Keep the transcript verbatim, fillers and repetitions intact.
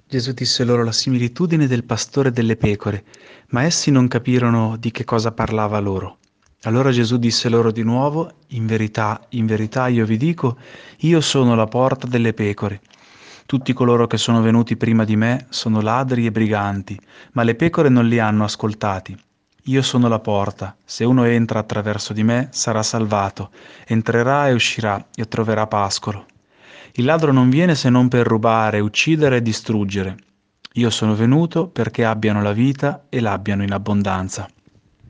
Gesù disse loro la similitudine del pastore delle pecore, ma essi non capirono di che cosa parlava loro. Allora Gesù disse loro di nuovo, in verità, in verità io vi dico, io sono la porta delle pecore. Tutti coloro che sono venuti prima di me sono ladri e briganti, ma le pecore non li hanno ascoltati. Io sono la porta, se uno entra attraverso di me sarà salvato, entrerà e uscirà e troverà pascolo. Il ladro non viene se non per rubare, uccidere e distruggere. Io sono venuto perché abbiano la vita e l'abbiano in abbondanza.